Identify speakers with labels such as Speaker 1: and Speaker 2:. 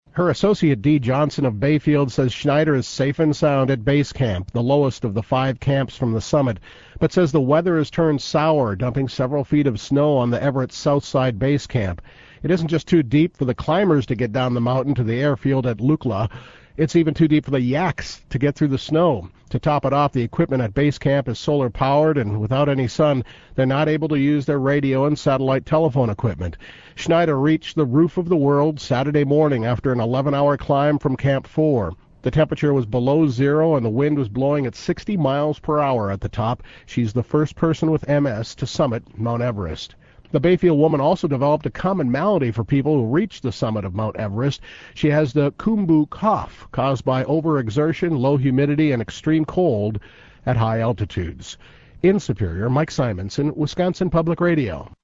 Speaker 1: Her associate Dee Johnson of Bayfield says Schneider is safe and sound at base camp, the lowest of the 5 camps from the summit, but says the weather has turned sour, dumping several feet of snow on the Everett Southside base camp. It isn't just too deep for the climbers to get down the mountain to the airfield at Lukla. It's even too deep for the yaks to get through the snow. To top it off, the equipment at base camp is solar powered, and without any sun, they're not able to use their radio and satellite telephone equipment. Schneider reached the roof of the world Saturday morning after an 11-hour climb from Camp 4. The temperature was below zero and the wind was blowing at 60 miles per hour at the top. She's the first person with MS to summit Mount Everest. The Bayfield woman also developed a common malady for people who reach the summit of Mount Everest. She has the Khumbu cough, caused by overexertion, low humidity, and extreme cold at high altitudes. In Superior, Mike Simonson, Wisconsin Public Radio.